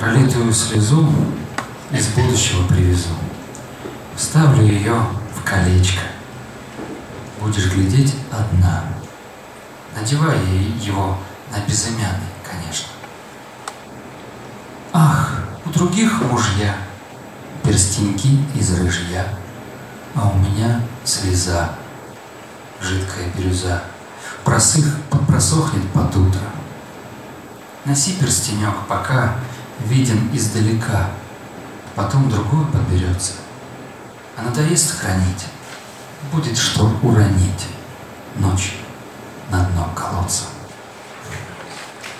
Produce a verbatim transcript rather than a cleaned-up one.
Пролитую слезу из будущего привезу, вставлю ее в колечко. Будешь глядеть одна, надевая его на безымянный, конечно. Ах, у других мужья перстеньки из рыжья, а у меня слеза, жидкая бирюза, просых, просохнет под утро. Носи перстенек, пока виден издалека, потом другой подберется, а надоест хранить, будет что уронить ночью на дно колодца.